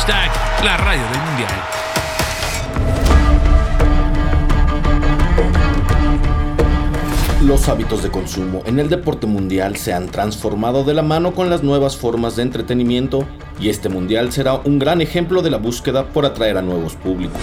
La radio del Mundial. Los hábitos de consumo en el deporte mundial se han transformado de la mano con las nuevas formas de entretenimiento y este mundial será un gran ejemplo de la búsqueda por atraer a nuevos públicos.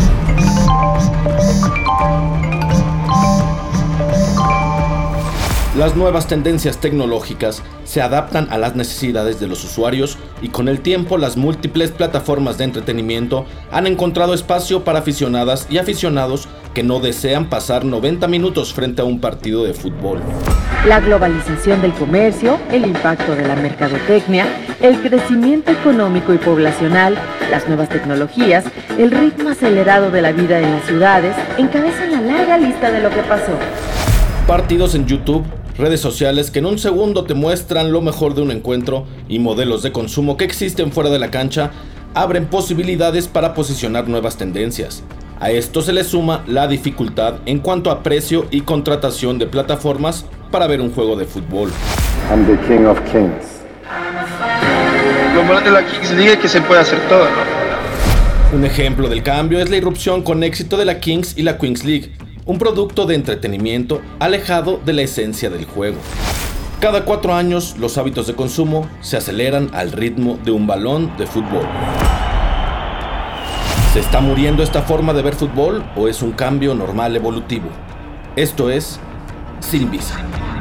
Las nuevas tendencias tecnológicas se adaptan a las necesidades de los usuarios y con el tiempo las múltiples plataformas de entretenimiento han encontrado espacio para aficionadas y aficionados que no desean pasar 90 minutos frente a un partido de fútbol. La globalización del comercio, el impacto de la mercadotecnia, el crecimiento económico y poblacional, las nuevas tecnologías, el ritmo acelerado de la vida en las ciudades encabezan la larga lista de lo que pasó. Partidos en YouTube, redes sociales que en un segundo te muestran lo mejor de un encuentro y modelos de consumo que existen fuera de la cancha abren posibilidades para posicionar nuevas tendencias. A esto se le suma la dificultad en cuanto a precio y contratación de plataformas para ver un juego de fútbol. I'm the king of kings. Lo malo de la Kings League es que se puede hacer todo, ¿no? Un ejemplo del cambio es la irrupción con éxito de la Kings y la Queens League, un producto de entretenimiento alejado de la esencia del juego. Cada 4 años, los hábitos de consumo se aceleran al ritmo de un balón de fútbol. ¿Se está muriendo esta forma de ver fútbol o es un cambio normal evolutivo? Esto es Sin Visa.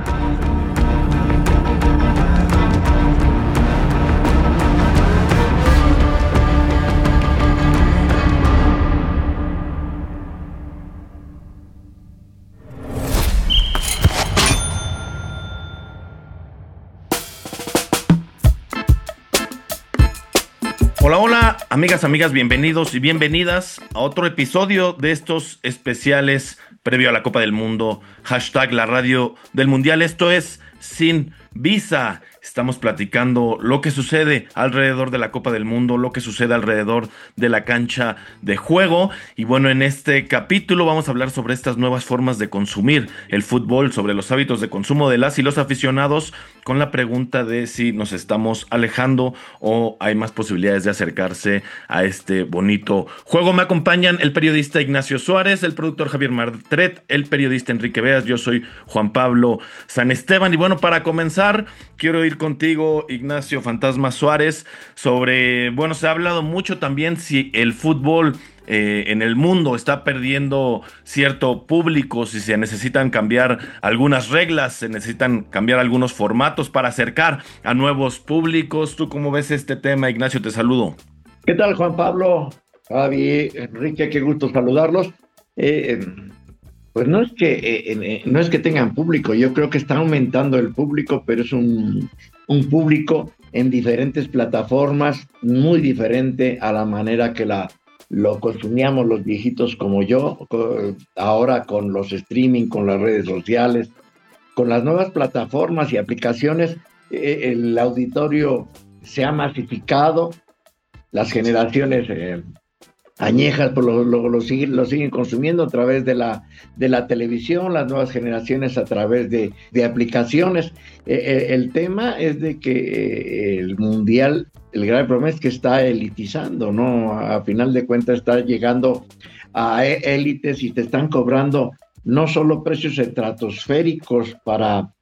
Hola, amigas, bienvenidos y bienvenidas a otro episodio de estos especiales previo a la Copa del Mundo. # la radio del Mundial. Esto es Sin Visa. Estamos platicando lo que sucede alrededor de la Copa del Mundo, lo que sucede alrededor de la cancha de juego. Y bueno, en este capítulo vamos a hablar sobre estas nuevas formas de consumir el fútbol, sobre los hábitos de consumo de las y los aficionados, con la pregunta de si nos estamos alejando o hay más posibilidades de acercarse a este bonito juego. Me acompañan el periodista Ignacio Suárez, el productor Javier Martret, el periodista Enrique Beas. Yo soy Juan Pablo San Esteban. Y bueno, para comenzar, quiero ir contigo, Ignacio Fantasma Suárez, sobre, bueno, se ha hablado mucho también si el fútbol en el mundo está perdiendo cierto público, si se necesitan cambiar algunas reglas, se necesitan cambiar algunos formatos para acercar a nuevos públicos. ¿Tú cómo ves este tema, Ignacio? Te saludo. ¿Qué tal, Juan Pablo? Javi, Enrique, qué gusto saludarlos. Pues no es que tengan público, yo creo que está aumentando el público, pero es un público en diferentes plataformas, muy diferente a la manera que lo consumíamos los viejitos como yo, ahora con los streaming, con las redes sociales, con las nuevas plataformas y aplicaciones, el auditorio se ha masificado, las generaciones añejas pues lo siguen consumiendo a través de la televisión, las nuevas generaciones a través de aplicaciones. El tema es de que el Mundial, el gran problema es que está elitizando, ¿no? A final de cuentas está llegando a élites y te están cobrando no solo precios estratosféricos para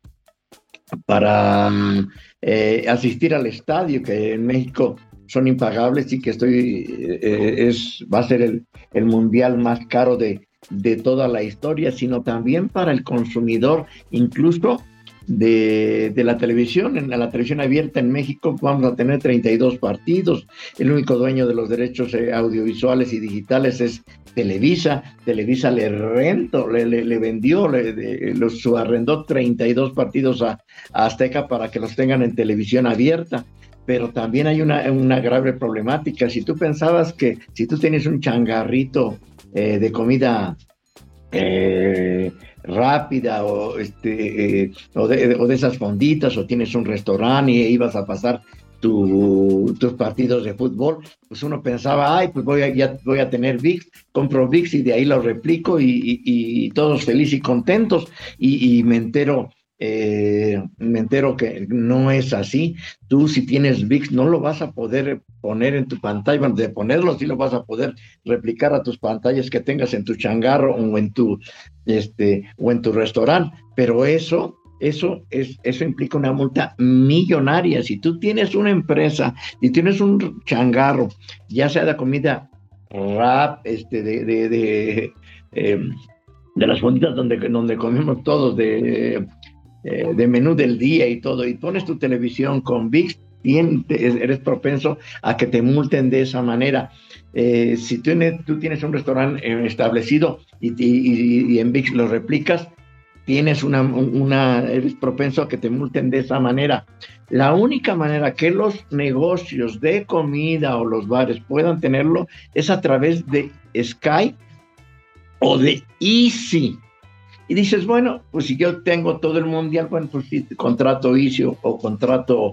asistir al estadio, que en México son impagables y que va a ser el mundial más caro de toda la historia, sino también para el consumidor, incluso de la televisión. En la televisión abierta en México vamos a tener 32 partidos. El único dueño de los derechos audiovisuales y digitales es Televisa. Televisa le vendió, arrendó 32 partidos a Azteca para que los tengan en televisión abierta. Pero también hay una grave problemática. Si tú pensabas que si tú tienes un changarrito de comida rápida o de esas fonditas, o tienes un restaurante y ibas a pasar tus partidos de fútbol, pues uno pensaba, pues voy a tener ViX, compro ViX y de ahí lo replico y todos felices y contentos, y me entero me entero que no es así. Tú, si tienes ViX, no lo vas a poder poner en tu pantalla. Bueno, de ponerlo sí lo vas a poder replicar a tus pantallas que tengas en tu changarro o en tu restaurante, pero eso implica una multa millonaria. Si tú tienes una empresa y tienes un changarro, ya sea de comida rap, de las fonditas donde comemos todos, de menú del día y todo, y pones tu televisión con ViX, eres propenso a que te multen de esa manera. Si tú tienes un restaurante establecido y en ViX lo replicas, eres propenso a que te multen de esa manera. La única manera que los negocios de comida o los bares puedan tenerlo es a través de Sky o de Easy. Y dices, bueno, pues si yo tengo todo el mundial, bueno, pues sí, contrato Easy o contrato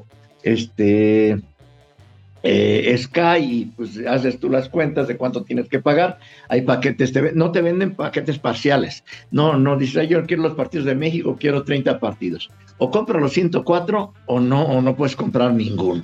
Sky, y pues haces tú las cuentas de cuánto tienes que pagar. Hay paquetes, no te venden paquetes parciales. No dices, yo quiero los partidos de México, quiero 30 partidos. O compra los 104 o no puedes comprar ninguno.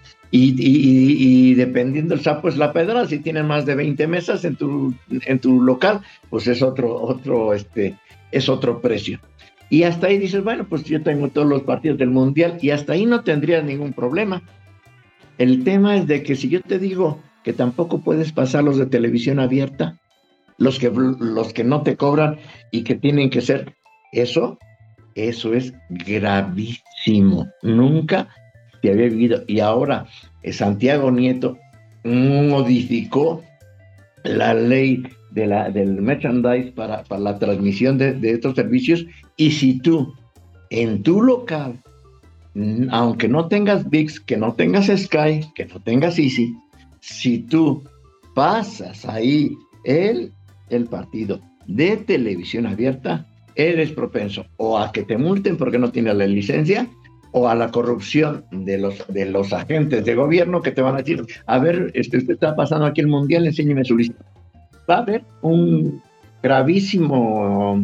Y dependiendo el sapo es la pedra. Si tienes más de 20 mesas en tu local, pues es otro precio. Y hasta ahí dices, bueno, pues yo tengo todos los partidos del mundial, y hasta ahí no tendrías ningún problema. El tema es de que si yo te digo que tampoco puedes pasar los de televisión abierta, los que no te cobran y que tienen que ser, eso es gravísimo. Nunca se había vivido. Y ahora Santiago Nieto modificó la ley del merchandise para la transmisión de estos servicios, y si tú en tu local, aunque no tengas ViX, que no tengas Sky, que no tengas Easy, si tú pasas ahí el partido de televisión abierta, eres propenso o a que te multen porque no tienes la licencia, o a la corrupción de los agentes de gobierno que te van a decir, a ver, usted está pasando aquí el mundial, enséñeme su lista. Va a haber un gravísimo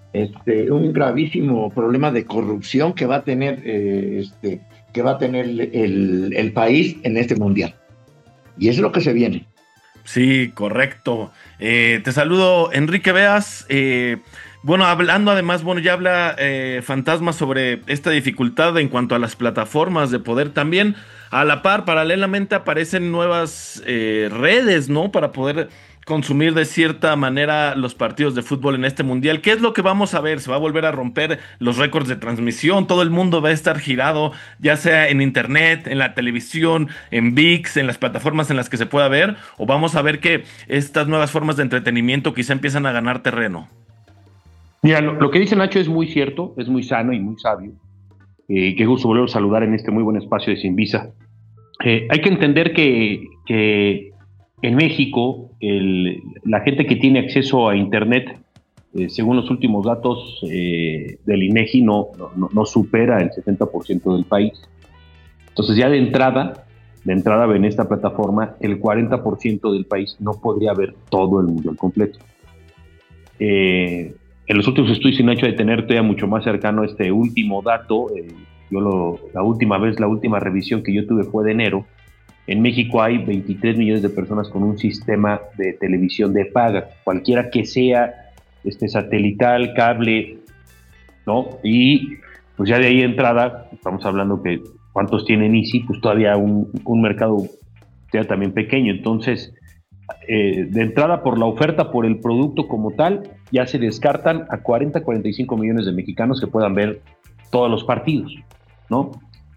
problema de corrupción que va a tener el país en este mundial, y es lo que se viene. Sí, correcto. Te saludo, Enrique Beas. Bueno, hablando además, ya habla Fantasma sobre esta dificultad en cuanto a las plataformas de poder. También a la par, paralelamente, aparecen nuevas redes, ¿no? Para poder consumir de cierta manera los partidos de fútbol en este mundial. ¿Qué es lo que vamos a ver? ¿Se va a volver a romper los récords de transmisión? ¿Todo el mundo va a estar girado, ya sea en internet, en la televisión, en ViX, en las plataformas en las que se pueda ver? ¿O vamos a ver que estas nuevas formas de entretenimiento quizá empiezan a ganar terreno? Mira, lo que dice Nacho es muy cierto, es muy sano y muy sabio. Qué gusto volver a saludar en este muy buen espacio de Sin Visa. Hay que entender que en México, la gente que tiene acceso a Internet, según los últimos datos del INEGI, no supera el 70% del país. Entonces, ya de entrada en esta plataforma, el 40% del país no podría ver todo el mundial completo. En los últimos estudios, sin hecho de tenerte ya mucho más cercano a este último dato, la última revisión que yo tuve fue de enero. En México hay 23 millones de personas con un sistema de televisión de paga, cualquiera que sea, satelital, cable, ¿no? Y pues ya de ahí de entrada, estamos hablando que cuántos tienen Easy, pues todavía un mercado ya también pequeño. Entonces, de entrada por la oferta, por el producto como tal, ya se descartan a 45 millones de mexicanos que puedan ver todos los partidos, ¿no?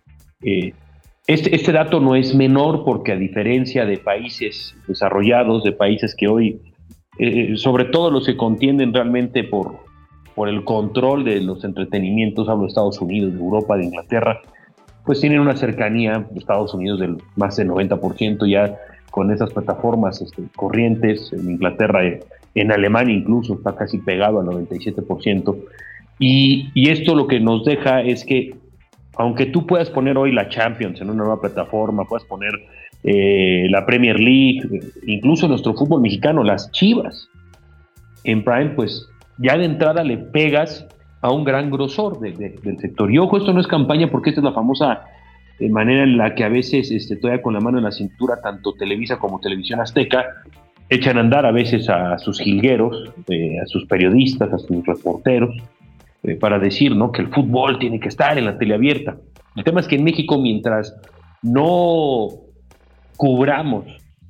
Este dato no es menor porque, a diferencia de países desarrollados, de países que hoy, sobre todo los que contienden realmente por el control de los entretenimientos, hablo de Estados Unidos, de Europa, de Inglaterra, pues tienen una cercanía de Estados Unidos del más del 90% ya con esas plataformas corrientes. En Inglaterra, en Alemania incluso está casi pegado al 97%. Y esto lo que nos deja es que, aunque tú puedas poner hoy la Champions en una nueva plataforma, puedas poner la Premier League, incluso nuestro fútbol mexicano, las Chivas, en Prime, pues ya de entrada le pegas a un gran grosor del sector. Y ojo, esto no es campaña, porque esta es la famosa manera en la que a veces todavía con la mano en la cintura, tanto Televisa como Televisión Azteca echan a andar a veces a sus jilgueros, a sus periodistas, a sus reporteros, para decir, ¿no?, que el fútbol tiene que estar en la tele abierta. El tema es que en México, mientras no cubramos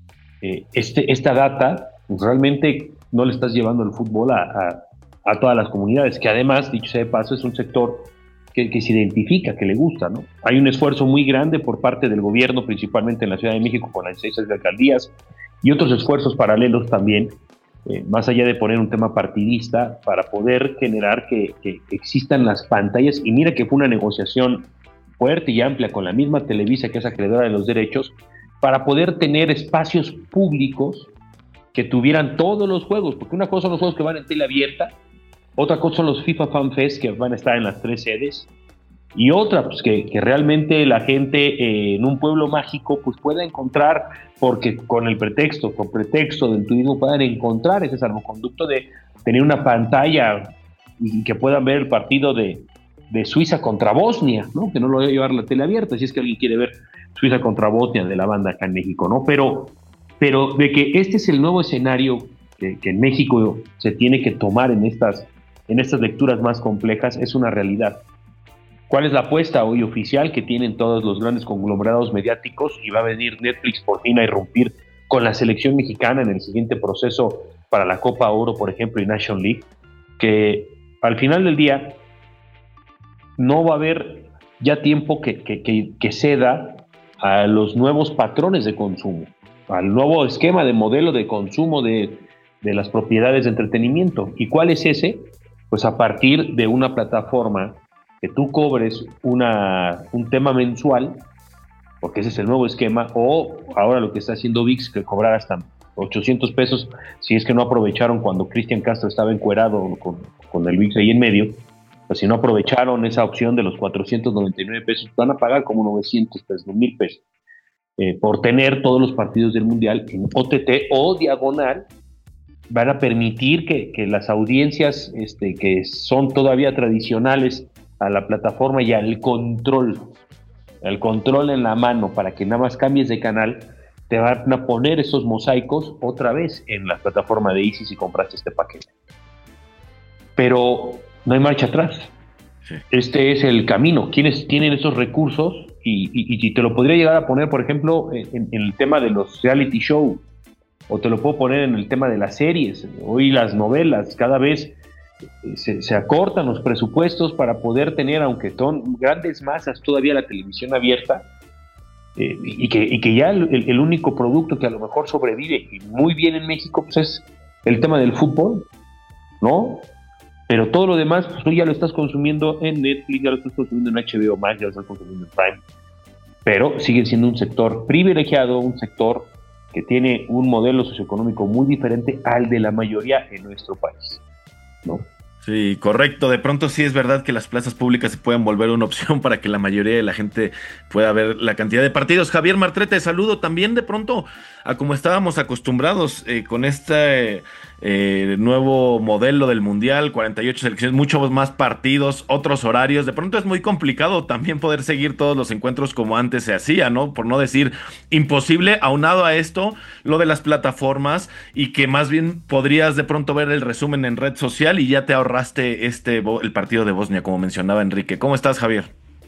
esta data, pues realmente no le estás llevando el fútbol a todas las comunidades, que además, dicho sea de paso, es un sector que se identifica, que le gusta, ¿no? Hay un esfuerzo muy grande por parte del gobierno, principalmente en la Ciudad de México, con las 6 alcaldías, y otros esfuerzos paralelos también, más allá de poner un tema partidista, para poder generar que existan las pantallas. Y mira que fue una negociación fuerte y amplia con la misma Televisa, que es acreedora de los derechos, para poder tener espacios públicos que tuvieran todos los juegos, porque una cosa son los juegos que van en tele abierta, otra cosa son los FIFA Fan Fest, que van a estar en las 3 sedes, y otra, pues que realmente la gente en un pueblo mágico pues pueda encontrar, porque con pretexto del turismo puedan encontrar ese salvoconducto de tener una pantalla y que puedan ver el partido de Suiza contra Bosnia, ¿no? Que no lo voy a llevar la tele abierta, si es que alguien quiere ver Suiza contra Bosnia de la banda acá en México, ¿no? Pero de que este es el nuevo escenario que en México se tiene que tomar en estas lecturas más complejas, es una realidad. ¿Cuál es la apuesta hoy oficial que tienen todos los grandes conglomerados mediáticos? Y va a venir Netflix por fin a irrumpir con la selección mexicana en el siguiente proceso para la Copa Oro, por ejemplo, y Nation League, que al final del día no va a haber ya tiempo que ceda a los nuevos patrones de consumo, al nuevo esquema de modelo de consumo de las propiedades de entretenimiento. ¿Y cuál es ese? Pues a partir de una plataforma que tú cobres un tema mensual, porque ese es el nuevo esquema, o ahora lo que está haciendo ViX, que cobrar hasta 800 pesos, si es que no aprovecharon cuando Cristian Castro estaba encuerado con el ViX ahí en medio, pues si no aprovecharon esa opción de los 499 pesos, van a pagar como 900 pesos, 1,000 pesos, por tener todos los partidos del Mundial en OTT o diagonal. Van a permitir que las audiencias que son todavía tradicionales a la plataforma y al control en la mano, para que nada más cambies de canal, te van a poner esos mosaicos otra vez en la plataforma de Easy si compraste este paquete. Pero no hay marcha atrás. Sí. Este es el camino. ¿Quiénes tienen esos recursos? Y te lo podría llegar a poner, por ejemplo, en el tema de los reality show, o te lo puedo poner en el tema de las series. Hoy las novelas, cada vez se acortan los presupuestos para poder tener, aunque son grandes masas, todavía la televisión abierta, y que ya el único producto que a lo mejor sobrevive y muy bien en México pues es el tema del fútbol, ¿no? Pero todo lo demás, pues tú ya lo estás consumiendo en Netflix, ya lo estás consumiendo en HBO Max, ya lo estás consumiendo en Prime, pero sigue siendo un sector privilegiado, un sector que tiene un modelo socioeconómico muy diferente al de la mayoría en nuestro país, ¿no? Sí, correcto. De pronto sí es verdad que las plazas públicas se pueden volver una opción para que la mayoría de la gente pueda ver la cantidad de partidos. Javier Martrete, saludo también de pronto a como estábamos acostumbrados con este nuevo modelo del Mundial, 48 selecciones, muchos más partidos, otros horarios. De pronto es muy complicado también poder seguir todos los encuentros como antes se hacía, ¿no? Por no decir imposible, aunado a esto, lo de las plataformas, y que más bien podrías de pronto ver el resumen en red social y ya te ahorraste el partido de Bosnia, como mencionaba Enrique. ¿Cómo estás, Javier?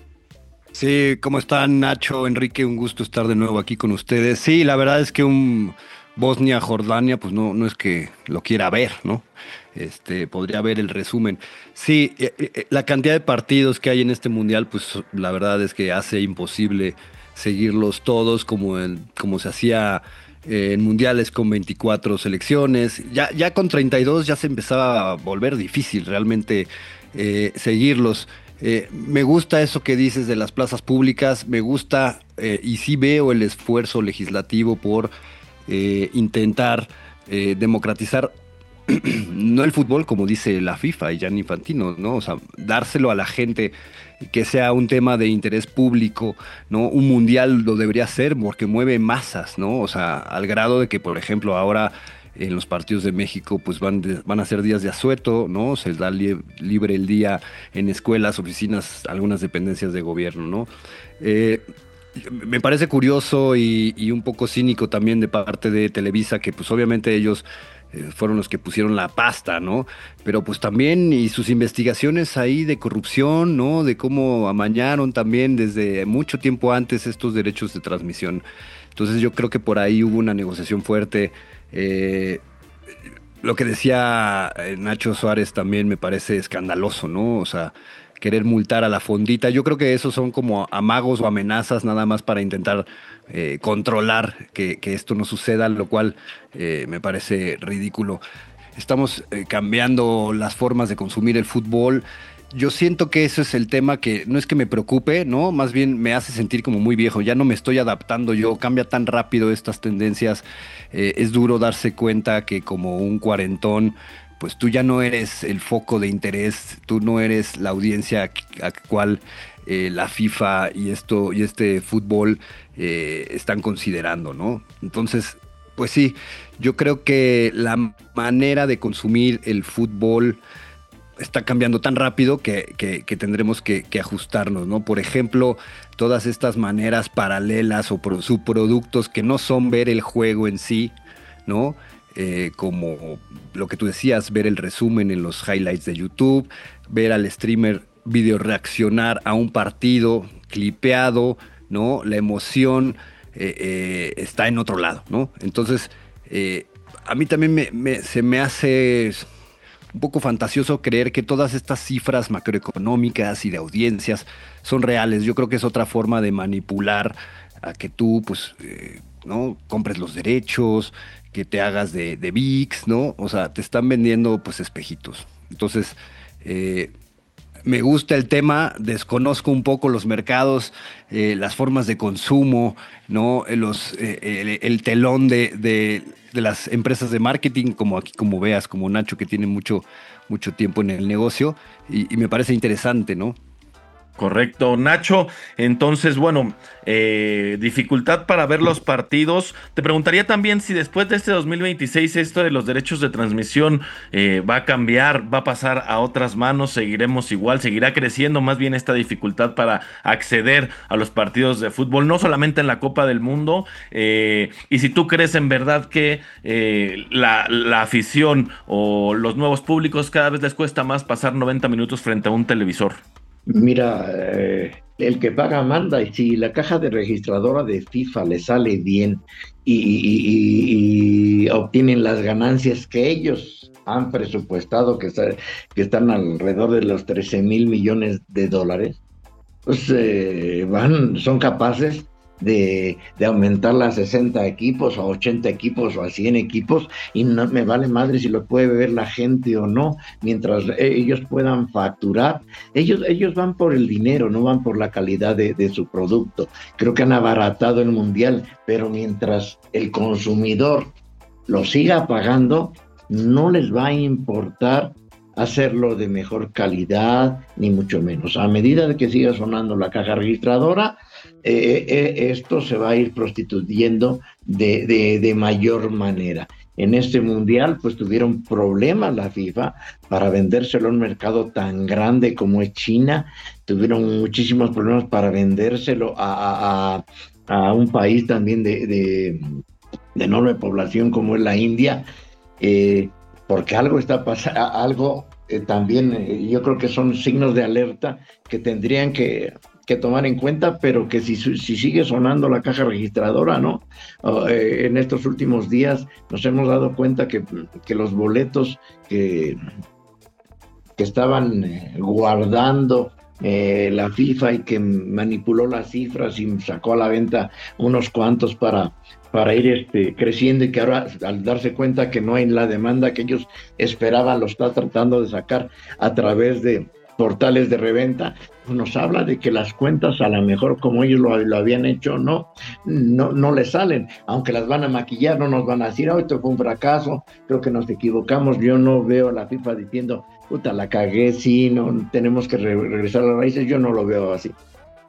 Sí, ¿cómo están, Nacho, Enrique? Un gusto estar de nuevo aquí con ustedes. Sí, la verdad es que un Bosnia-Jordania, pues no es que lo quiera ver, ¿no? Podría ver el resumen. Sí, la cantidad de partidos que hay en este mundial, pues la verdad es que hace imposible seguirlos todos como se hacía en mundiales con 24 selecciones. Ya con 32 ya se empezaba a volver difícil realmente seguirlos. Me gusta eso que dices de las plazas públicas, me gusta y sí veo el esfuerzo legislativo por intentar democratizar no el fútbol como dice la FIFA y Gianni Infantino, ¿no? O sea, dárselo a la gente, que sea un tema de interés público, ¿no? Un mundial lo debería ser porque mueve masas, ¿no? O sea, al grado de que, por ejemplo, ahora en los partidos de México pues van a ser días de asueto, ¿no? Se da libre el día en escuelas, oficinas, algunas dependencias de gobierno, ¿no? Me parece curioso y un poco cínico también de parte de Televisa, que pues obviamente ellos fueron los que pusieron la pasta, ¿no? Pero pues también, y sus investigaciones ahí de corrupción, ¿no? De cómo amañaron también desde mucho tiempo antes estos derechos de transmisión. Entonces yo creo que por ahí hubo una negociación fuerte. Lo que decía Nacho Suárez también me parece escandaloso, ¿no? O sea, querer multar a la fondita. Yo creo que esos son como amagos o amenazas nada más para intentar controlar que esto no suceda, lo cual me parece ridículo. Estamos cambiando las formas de consumir el fútbol. Yo siento que eso es el tema que no es que me preocupe, ¿no? Más bien me hace sentir como muy viejo. Ya no me estoy adaptando yo. Cambia tan rápido estas tendencias. Es duro darse cuenta que como un cuarentón, pues tú ya no eres el foco de interés. Tú no eres la audiencia a cual la FIFA y este fútbol están considerando, ¿no? Entonces, pues sí, yo creo que la manera de consumir el fútbol está cambiando tan rápido que tendremos que ajustarnos, ¿no? Por ejemplo, todas estas maneras paralelas o subproductos que no son ver el juego en sí, ¿no? Como lo que tú decías, ver el resumen en los highlights de YouTube, ver al streamer video reaccionar a un partido clipeado, ¿no? La emoción está en otro lado, ¿no? Entonces, a mí también se me hace un poco fantasioso creer que todas estas cifras macroeconómicas y de audiencias son reales. Yo creo que es otra forma de manipular a que tú, pues, ¿no? Compres los derechos, que te hagas de VIX, ¿no? O sea, te están vendiendo, pues, espejitos. Entonces, me gusta el tema, desconozco un poco los mercados, las formas de consumo, ¿no? El telón de las empresas de marketing, como aquí, como veas, como Nacho, que tiene mucho tiempo en el negocio, y me parece interesante, ¿no? Correcto, Nacho. Entonces, bueno, dificultad para ver los partidos. Te preguntaría también si después de este 2026 esto de los derechos de transmisión va a cambiar, va a pasar a otras manos, seguiremos igual, seguirá creciendo más bien esta dificultad para acceder a los partidos de fútbol, no solamente en la Copa del Mundo. Y si tú crees en verdad que la afición o los nuevos públicos cada vez les cuesta más pasar 90 minutos frente a un televisor. Mira, el que paga manda, y si la caja de registradora de FIFA le sale bien y obtienen las ganancias que ellos han presupuestado, que están alrededor de los 13,000 millones de dólares, pues son capaces de aumentar a 60 equipos, a 80 equipos o a 100 equipos, y no me vale madre si lo puede ver la gente o no, mientras ellos puedan facturar. Ellos van por el dinero, no van por la calidad de su producto. Creo que han abaratado el mundial, pero mientras el consumidor lo siga pagando, no les va a importar hacerlo de mejor calidad, ni mucho menos. A medida de que siga sonando la caja registradora, esto se va a ir prostituyendo de mayor manera. En este mundial, pues tuvieron problemas la FIFA para vendérselo a un mercado tan grande como es China. Tuvieron muchísimos problemas para vendérselo a un país también de enorme población como es la India, porque algo está pasando, algo también yo creo que son signos de alerta que tendrían que tomar en cuenta, pero que si sigue sonando la caja registradora, ¿no? En estos últimos días nos hemos dado cuenta que los boletos que estaban guardando la FIFA y que manipuló las cifras y sacó a la venta unos cuantos para ir creciendo, y que ahora, al darse cuenta que no hay la demanda que ellos esperaban, lo está tratando de sacar a través de portales de reventa, nos habla de que las cuentas, a lo mejor como ellos lo habían hecho, no les salen, aunque las van a maquillar, no nos van a decir, esto fue un fracaso, creo que nos equivocamos. Yo no veo a la FIFA diciendo, puta, la cagué, sí, no, tenemos que regresar a las raíces. Yo no lo veo así.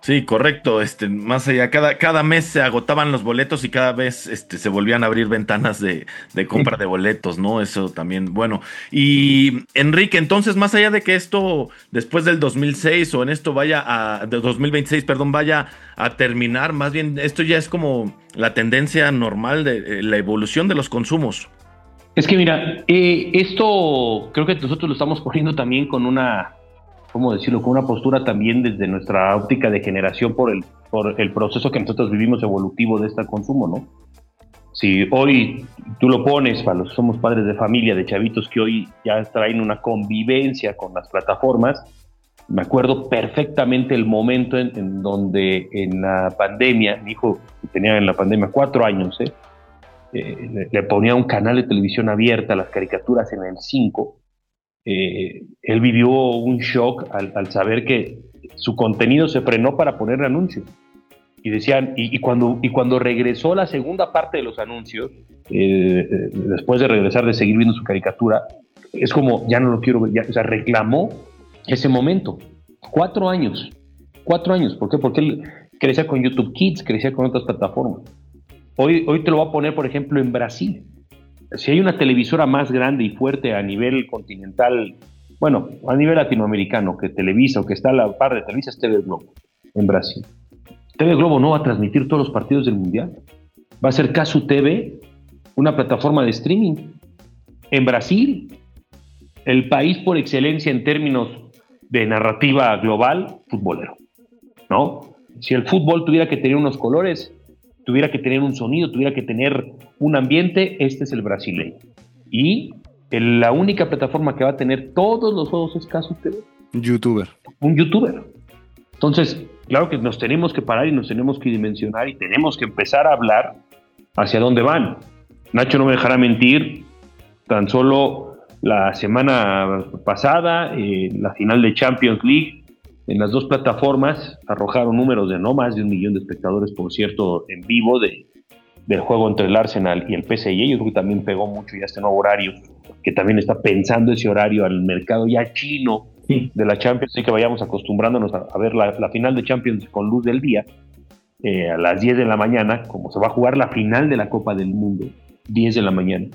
Sí, correcto. Más allá, cada mes se agotaban los boletos y cada vez se volvían a abrir ventanas de compra de boletos, ¿no? Eso también, bueno. Y Enrique, entonces, más allá de que esto después del 2006 o en esto de 2026, perdón, vaya a terminar, más bien esto ya es como la tendencia normal de la evolución de los consumos. Es que mira, esto creo que nosotros lo estamos poniendo también con ¿cómo decirlo? Con una postura también desde nuestra óptica de generación por el proceso que nosotros vivimos evolutivo de este consumo, ¿no? Si hoy tú lo pones para los que somos padres de familia, de chavitos que hoy ya traen una convivencia con las plataformas, me acuerdo perfectamente el momento en donde en la pandemia, mi hijo tenía en la pandemia 4 años, le ponía un canal de televisión abierta, las caricaturas en el 5. Él vivió un shock al saber que su contenido se frenó para poner anuncios. Y decían, y cuando regresó la segunda parte de los anuncios, después de regresar de seguir viendo su caricatura, es como, ya no lo quiero ver, o sea, reclamó ese momento. 4 años. 4 años. ¿Por qué? Porque él crecía con YouTube Kids, crecía con otras plataformas. Hoy te lo voy a poner, por ejemplo, en Brasil. Si hay una televisora más grande y fuerte a nivel continental, bueno, a nivel latinoamericano, que Televisa o que está a la par de Televisa, es TV Globo en Brasil. TV Globo no va a transmitir todos los partidos del Mundial. Va a ser Casu TV, una plataforma de streaming. En Brasil, el país por excelencia en términos de narrativa global, futbolero, ¿no? Si el fútbol tuviera que tener unos colores, tuviera que tener un sonido, tuviera que tener un ambiente, este es el brasileño. Y la única plataforma que va a tener todos los juegos es Casu TV. Un youtuber. Entonces, claro que nos tenemos que parar y nos tenemos que dimensionar y tenemos que empezar a hablar hacia dónde van. Nacho no me dejará mentir, tan solo la semana pasada, la final de Champions League, en las dos plataformas arrojaron números de no más de 1 millón de espectadores, por cierto, en vivo del juego entre el Arsenal y el PSG. Yo creo que también pegó mucho ya este nuevo horario, que también está pensando ese horario al mercado ya chino de la Champions, así que vayamos acostumbrándonos a ver la final de Champions con luz del día, a las 10 de la mañana, como se va a jugar la final de la Copa del Mundo, 10 de la mañana.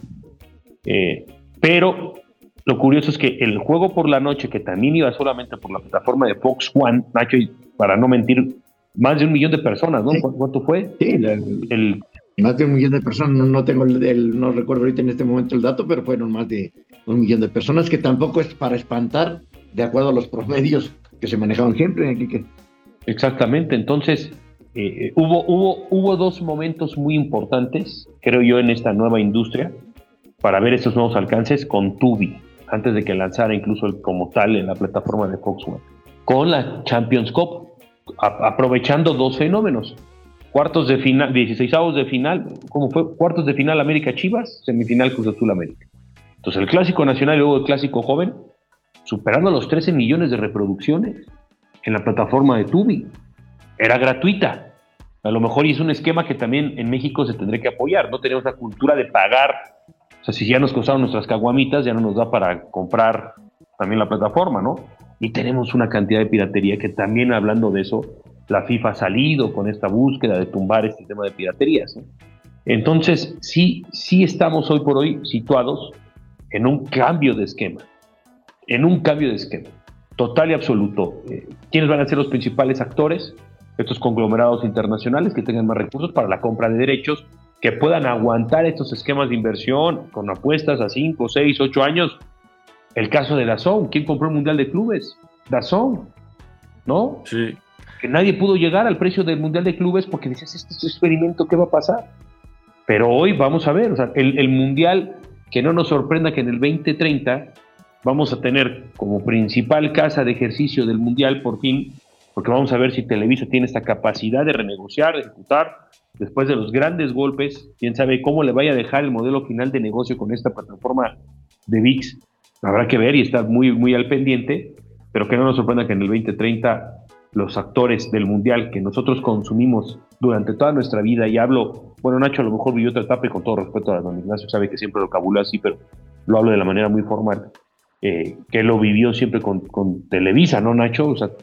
Pero lo curioso es que el juego por la noche, que también iba solamente por la plataforma de Fox One, Nacho, para no mentir, más de 1 millón de personas, ¿no? Sí. ¿Cuánto fue? Sí, más de 1 millón de personas, no tengo no recuerdo ahorita en este momento el dato, pero fueron más de 1 millón de personas, que tampoco es para espantar, de acuerdo a los promedios que se manejaban siempre, Enrique. Exactamente, entonces hubo 2 momentos muy importantes, creo yo, en esta nueva industria, para ver estos nuevos alcances con Tubi, antes de que lanzara incluso como tal en la plataforma de Fox One, con la Champions Cup, aprovechando 2 fenómenos. Cuartos de final, 16avos de final, ¿cómo fue? Cuartos de final América Chivas, semifinal Cruz Azul América. Entonces el Clásico Nacional y luego el Clásico Joven, superando los 13 millones de reproducciones en la plataforma de Tubi. Era gratuita. A lo mejor y es un esquema que también en México se tendría que apoyar. No tenemos la cultura de pagar. O sea, si ya nos costaron nuestras caguamitas, ya no nos da para comprar también la plataforma, ¿no? Y tenemos una cantidad de piratería que también, hablando de eso, la FIFA ha salido con esta búsqueda de tumbar este tema de piraterías, ¿no? Entonces, sí estamos hoy por hoy situados en un cambio de esquema. Total y absoluto. ¿Quiénes van a ser los principales actores? Estos conglomerados internacionales que tengan más recursos para la compra de derechos, que puedan aguantar estos esquemas de inversión con apuestas a 5, 6, 8 años. El caso de DAZN, ¿quién compró el Mundial de Clubes? DAZN, ¿no? Sí. Que nadie pudo llegar al precio del Mundial de Clubes porque decías, este experimento, ¿qué va a pasar? Pero hoy vamos a ver, o sea, el Mundial, que no nos sorprenda que en el 2030 vamos a tener como principal casa de ejercicio del Mundial, por fin, porque vamos a ver si Televisa tiene esta capacidad de renegociar, de ejecutar, después de los grandes golpes, quién sabe cómo le vaya a dejar el modelo final de negocio con esta plataforma de ViX. Habrá que ver y estar muy, muy al pendiente, pero que no nos sorprenda que en el 2030 los actores del Mundial que nosotros consumimos durante toda nuestra vida, y hablo, bueno, Nacho a lo mejor vivió otra etapa y con todo respeto a don Ignacio sabe que siempre lo cabula así, pero lo hablo de la manera muy formal, que lo vivió siempre con Televisa, ¿no, Nacho? O sea,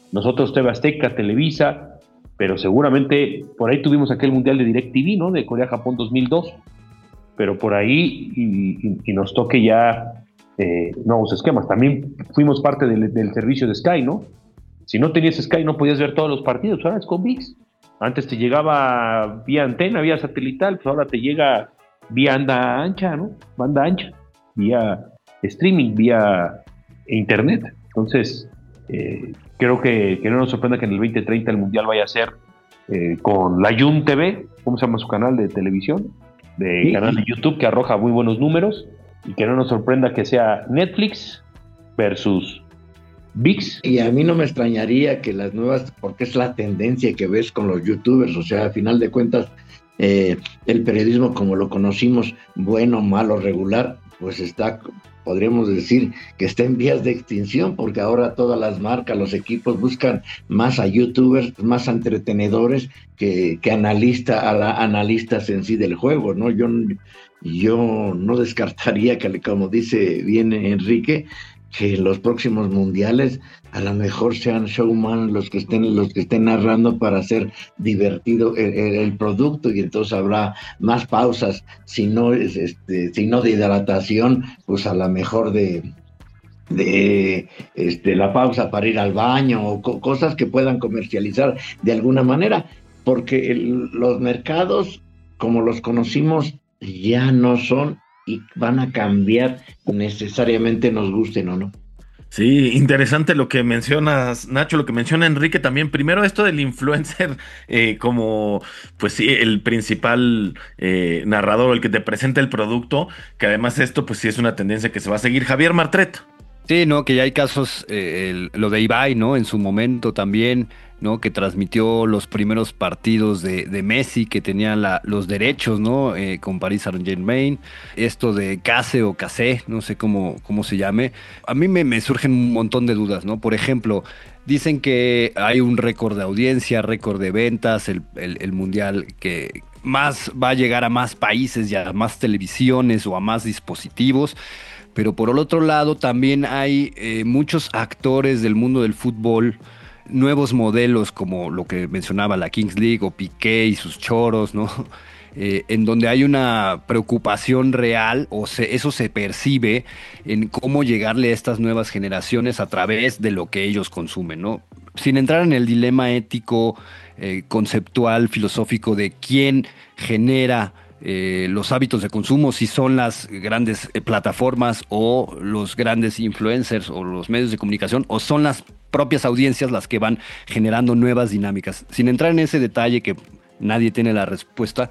nosotros TV Azteca, Televisa, pero seguramente por ahí tuvimos aquel Mundial de DirecTV, ¿no? De Corea-Japón 2002, pero por ahí y nos toque ya nuevos esquemas. También fuimos parte del servicio de Sky, ¿no? Si no tenías Sky no podías ver todos los partidos, ahora es con ViX. Antes te llegaba vía antena, vía satelital, pues ahora te llega vía banda ancha, ¿no? Banda ancha, vía streaming, vía internet. Entonces, creo que no nos sorprenda que en el 2030 el Mundial vaya a ser con la Yun TV, ¿cómo se llama su canal de televisión? Canal de YouTube que arroja muy buenos números, y que no nos sorprenda que sea Netflix versus ViX. Y a mí no me extrañaría que las nuevas, porque es la tendencia que ves con los youtubers, o sea, a final de cuentas, el periodismo como lo conocimos, bueno, malo, regular, pues podríamos decir que está en vías de extinción, porque ahora todas las marcas, los equipos buscan más a youtubers, más a entretenedores que analistas en sí del juego, ¿no? Yo no descartaría que, como dice bien Enrique, que en los próximos mundiales a lo mejor sean showman los que estén narrando para hacer divertido el producto, y entonces habrá más pausas, si no de hidratación, pues a lo mejor de la pausa para ir al baño, o cosas que puedan comercializar de alguna manera, porque los mercados como los conocimos ya no son, y van a cambiar necesariamente, nos gusten o no. Sí, interesante lo que mencionas, Nacho, lo que menciona Enrique también. Primero, esto del influencer como, pues sí, el principal narrador, el que te presenta el producto, que además esto, pues sí es una tendencia que se va a seguir. Javier Martret. Sí, ¿no? Que ya hay casos, lo de Ibai, ¿no? En su momento también, ¿no? Que transmitió los primeros partidos de Messi, que tenía los derechos, ¿no? Con Paris Saint-Germain. Esto de Case o Case, no sé cómo se llame. A mí me surgen un montón de dudas, ¿no? Por ejemplo, dicen que hay un récord de audiencia, récord de ventas, el Mundial que más va a llegar a más países y a más televisiones o a más dispositivos. Pero por el otro lado también hay muchos actores del mundo del fútbol, nuevos modelos como lo que mencionaba la Kings League o Piqué y sus choros, ¿no? En donde hay una preocupación real, eso se percibe en cómo llegarle a estas nuevas generaciones a través de lo que ellos consumen, ¿no? Sin entrar en el dilema ético, conceptual, filosófico de quién genera los hábitos de consumo, si son las grandes plataformas o los grandes influencers o los medios de comunicación, o son las propias audiencias las que van generando nuevas dinámicas. Sin entrar en ese detalle que nadie tiene la respuesta,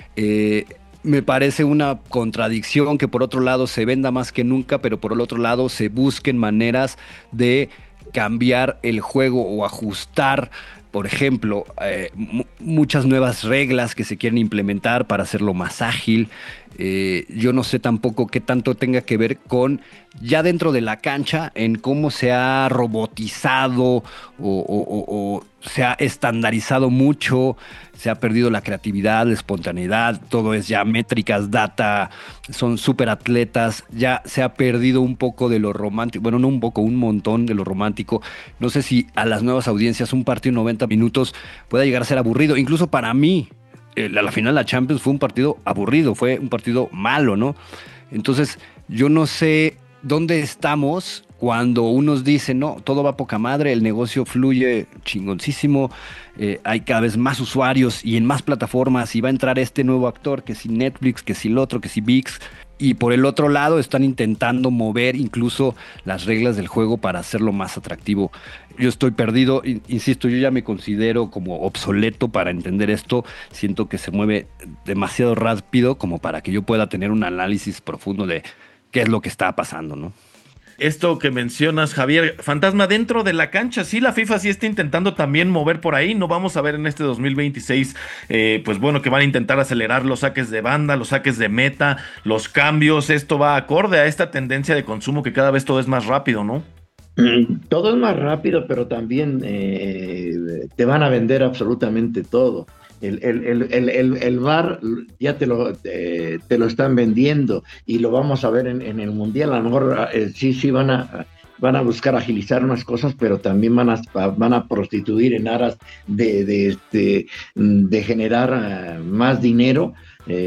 me parece una contradicción que por otro lado se venda más que nunca, pero por el otro lado se busquen maneras de cambiar el juego o ajustar, por ejemplo, muchas nuevas reglas que se quieren implementar para hacerlo más ágil. Yo no sé tampoco qué tanto tenga que ver con ya dentro de la cancha, en cómo se ha robotizado o se ha estandarizado mucho, se ha perdido la creatividad, la espontaneidad, todo es ya métricas, data, son súper atletas, ya se ha perdido un poco de lo romántico, bueno, no un poco, un montón de lo romántico. No sé si a las nuevas audiencias un partido de 90 minutos pueda llegar a ser aburrido, incluso para mí. La final de la Champions fue un partido aburrido, fue un partido malo, ¿no? Entonces, yo no sé dónde estamos cuando unos dicen, no, todo va poca madre, el negocio fluye chingoncísimo, hay cada vez más usuarios y en más plataformas, y va a entrar este nuevo actor, que si Netflix, que si el otro, que si ViX, y por el otro lado están intentando mover incluso las reglas del juego para hacerlo más atractivo. Yo estoy perdido, insisto, yo ya me considero como obsoleto para entender esto, siento que se mueve demasiado rápido como para que yo pueda tener un análisis profundo de qué es lo que está pasando, ¿no? Esto que mencionas, Javier, Fantasma, dentro de la cancha, sí, la FIFA sí está intentando también mover por ahí. No vamos a ver en este 2026, pues bueno, que van a intentar acelerar los saques de banda, los saques de meta, los cambios. Esto va acorde a esta tendencia de consumo que cada vez todo es más rápido, ¿no? Todo es más rápido, pero también te van a vender absolutamente todo. El VAR ya te lo están vendiendo, y lo vamos a ver en el Mundial. A lo mejor sí van van a buscar agilizar unas cosas, pero también van a prostituir en aras de generar más dinero.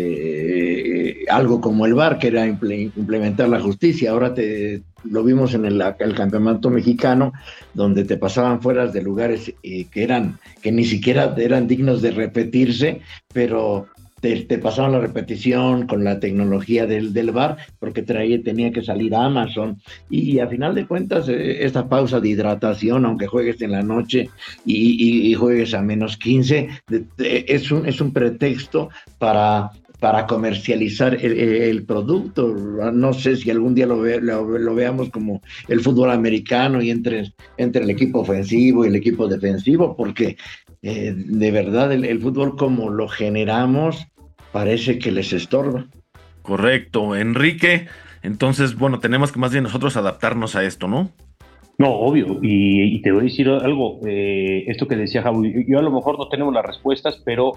Algo como el VAR, que era implementar la justicia. Ahora lo vimos en el campeonato mexicano, donde te pasaban fuera de lugares que ni siquiera eran dignos de repetirse, pero te pasaban la repetición con la tecnología del VAR, porque tenía que salir a Amazon, y a final de cuentas esta pausa de hidratación, aunque juegues en la noche y juegues a -15, es un pretexto para comercializar el producto. No sé si algún día lo veamos como el fútbol americano y entre el equipo ofensivo y el equipo defensivo, porque de verdad el fútbol como lo generamos parece que les estorba. Correcto, Enrique. Entonces, bueno, tenemos que más bien nosotros adaptarnos a esto, ¿no? No, obvio, y te voy a decir algo, esto que decía Javi, yo a lo mejor no tenemos las respuestas, pero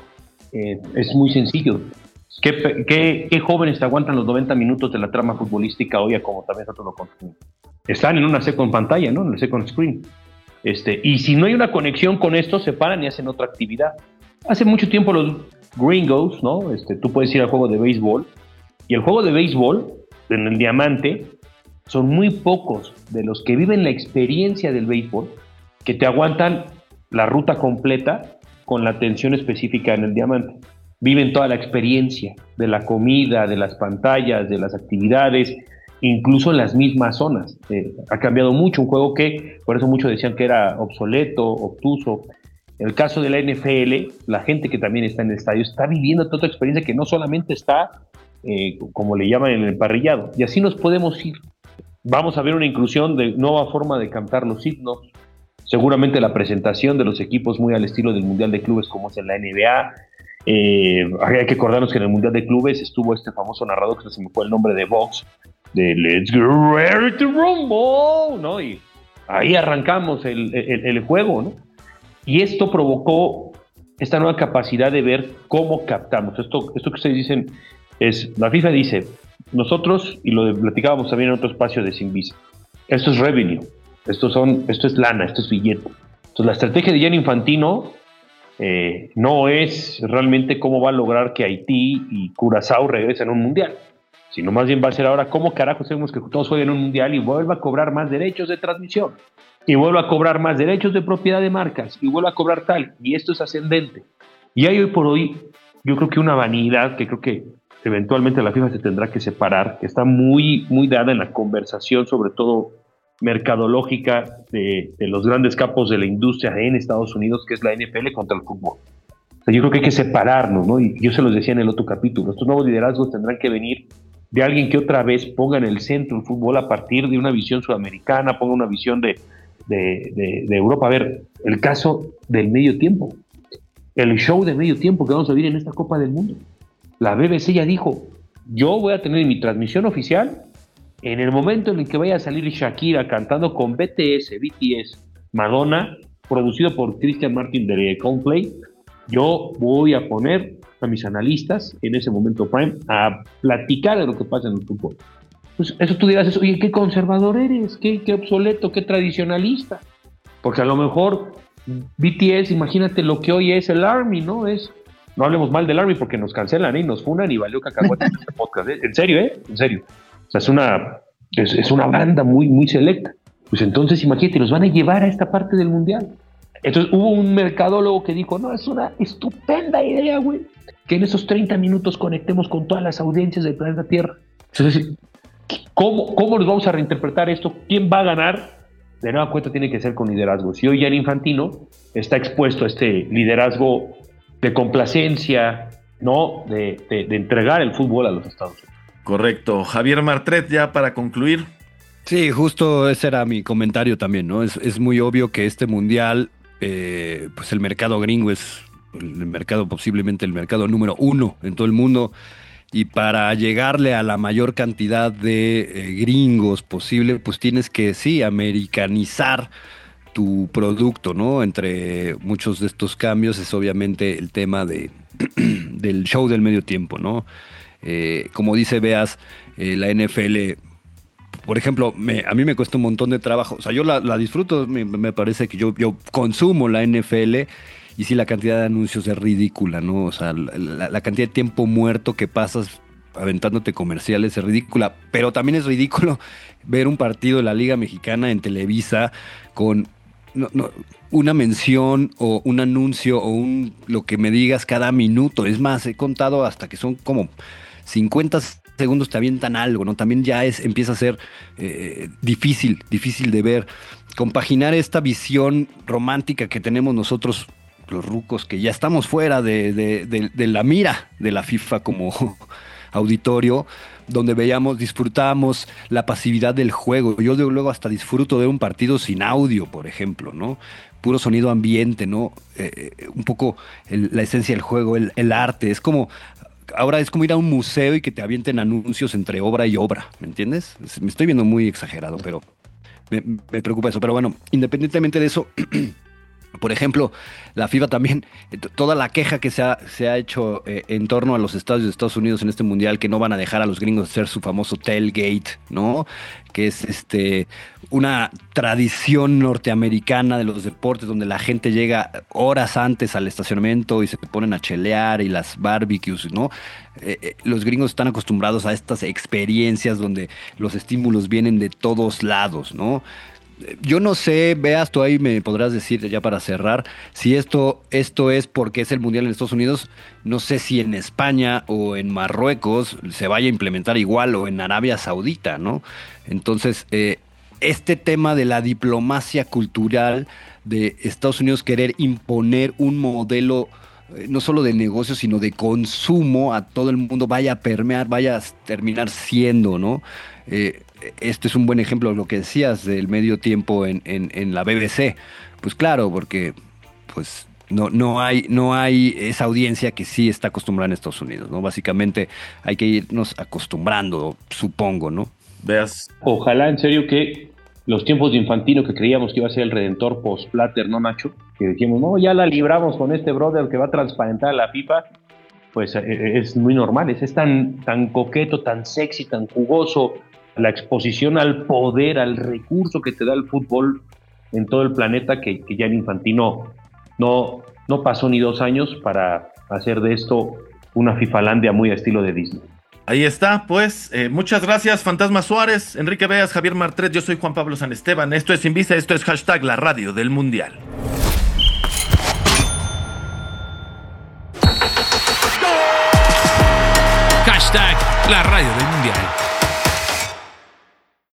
es muy sencillo. ¿Qué jóvenes te aguantan los 90 minutos de la trama futbolística hoy, como también nosotros lo consumimos? Están en una second pantalla, ¿no? En el second screen. Y si no hay una conexión con esto, se paran y hacen otra actividad. Hace mucho tiempo los gringos, ¿no? Tú puedes ir al juego de béisbol, y el juego de béisbol, en el Diamante, son muy pocos de los que viven la experiencia del béisbol que te aguantan la ruta completa con la atención específica en el Diamante. Viven toda la experiencia de la comida, de las pantallas, de las actividades, incluso en las mismas zonas. Ha cambiado mucho, un juego que, por eso muchos decían que era obsoleto, obtuso. En el caso de la NFL, la gente que también está en el estadio está viviendo toda otra experiencia que no solamente está, como le llaman, en el parrillado. Y así nos podemos ir. Vamos a ver una inclusión de nueva forma de cantar los himnos. Seguramente la presentación de los equipos muy al estilo del Mundial de Clubes, como es en la NBA. Hay que acordarnos que en el Mundial de Clubes estuvo este famoso narrador, que se me fue el nombre, de Vox, de Let's Get Ready to Rumble, ¿no? Y ahí arrancamos el juego, ¿no? Y esto provocó esta nueva capacidad de ver cómo captamos. Esto que ustedes dicen la FIFA dice, nosotros, y lo platicábamos también en otro espacio de Sin Visa, esto es revenue, esto es lana, esto es billete. Entonces la estrategia de Gianni Infantino no es realmente cómo va a lograr que Haití y Curazao regresen a un mundial, sino más bien va a ser ahora cómo carajo hacemos que todos jueguen un mundial y vuelva a cobrar más derechos de transmisión, y vuelva a cobrar más derechos de propiedad de marcas, y vuelva a cobrar tal, y esto es ascendente. Y hay hoy por hoy, yo creo que una vanidad que creo que eventualmente la FIFA se tendrá que separar, que está muy, muy dada en la conversación, sobre todo mercadológica, de los grandes capos de la industria en Estados Unidos, que es la NFL contra el fútbol. O sea, yo creo que hay que separarnos, ¿no? Y yo se los decía en el otro capítulo, estos nuevos liderazgos tendrán que venir de alguien que otra vez ponga en el centro el fútbol a partir de una visión sudamericana, ponga una visión de Europa. A ver, el caso del medio tiempo, el show de medio tiempo que vamos a vivir en esta Copa del Mundo. La BBC ya dijo, yo voy a tener mi transmisión oficial en el momento en el que vaya a salir Shakira cantando con BTS, Madonna, producido por Christian Martin de Coldplay. Yo voy a poner a mis analistas en ese momento prime a platicar de lo que pasa en el fútbol. Pues eso tú dirás, oye, qué conservador eres, qué obsoleto, qué tradicionalista. Porque a lo mejor BTS, imagínate lo que hoy es el ARMY, ¿no? No hablemos mal del ARMY porque nos cancelan y nos funan y valió cacahuate en este podcast. En serio, en serio. O sea, es una banda muy, muy selecta. Pues entonces, imagínate, los van a llevar a esta parte del mundial. Entonces hubo un mercadólogo que dijo, no, es una estupenda idea, güey, que en esos 30 minutos conectemos con todas las audiencias del planeta Tierra. Entonces, ¿cómo nos vamos a reinterpretar esto? ¿Quién va a ganar? De nueva cuenta tiene que ser con liderazgo. Si hoy Gianni Infantino está expuesto a este liderazgo de complacencia, ¿no? De entregar el fútbol a los Estados Unidos. Correcto. Javier Martret, ya para concluir. Sí, justo ese era mi comentario también, ¿no? Es muy obvio que este mundial, pues el mercado gringo es el mercado, posiblemente el mercado número 1 en todo el mundo, y para llegarle a la mayor cantidad de gringos posible, pues tienes que, sí, americanizar tu producto, ¿no? Entre muchos de estos cambios es obviamente el tema del show del medio tiempo, ¿no? Como dice Beas, la NFL por ejemplo, a mí me cuesta un montón de trabajo. O sea, yo la disfruto, me parece que yo consumo la NFL y sí, la cantidad de anuncios es ridícula, ¿no? O sea, la cantidad de tiempo muerto que pasas aventándote comerciales es ridícula, pero también es ridículo ver un partido de la Liga Mexicana en Televisa con una mención o un anuncio o lo que me digas cada minuto. Es más, he contado hasta que son como 50 segundos te avientan algo, ¿no? También ya empieza a ser difícil de ver. Compaginar esta visión romántica que tenemos nosotros, los rucos, que ya estamos fuera de la mira de la FIFA como auditorio, donde disfrutamos la pasividad del juego. Yo luego hasta disfruto de un partido sin audio, por ejemplo, ¿no? Puro sonido ambiente, ¿no? Un poco la esencia del juego, el arte. Ahora es como ir a un museo y que te avienten anuncios entre obra y obra, ¿me entiendes? Me estoy viendo muy exagerado, pero me preocupa eso. Pero bueno, independientemente de eso, por ejemplo, la FIFA también, toda la queja que se ha hecho en torno a los estadios de Estados Unidos en este mundial, que no van a dejar a los gringos hacer su famoso tailgate, ¿no? Que es una tradición norteamericana de los deportes donde la gente llega horas antes al estacionamiento y se ponen a chelear y las barbecues, ¿no? Los gringos están acostumbrados a estas experiencias donde los estímulos vienen de todos lados, ¿no? Yo no sé, Beas, tú ahí me podrás decir ya para cerrar, si esto es porque es el Mundial en Estados Unidos. No sé si en España o en Marruecos se vaya a implementar igual, o en Arabia Saudita, ¿no? Entonces, este tema de la diplomacia cultural de Estados Unidos querer imponer un modelo no solo de negocio, sino de consumo a todo el mundo, vaya a permear, vaya a terminar siendo, ¿no? Este es un buen ejemplo de lo que decías del medio tiempo en la BBC. Pues claro, porque pues no hay esa audiencia que sí está acostumbrada en Estados Unidos, ¿no? Básicamente hay que irnos acostumbrando, supongo, ¿no? Veas. Ojalá en serio que los tiempos de Infantino, que creíamos que iba a ser el redentor post-Platter, ¿no, Nacho? Que decíamos, no, ya la libramos con este brother que va a transparentar a la FIFA. Pues es muy normal, es tan coqueto, tan sexy, tan jugoso la exposición al poder, al recurso que te da el fútbol en todo el planeta, que ya en Infantino no pasó ni 2 años para hacer de esto una Fifalandia muy a estilo de Disney. Ahí está, pues, muchas gracias, Fantasma Suárez, Enrique Beas, Javier Martret, yo soy Juan Pablo San Esteban, esto es Invisa, esto es hashtag la radio del Mundial. Hashtag la radio del Mundial.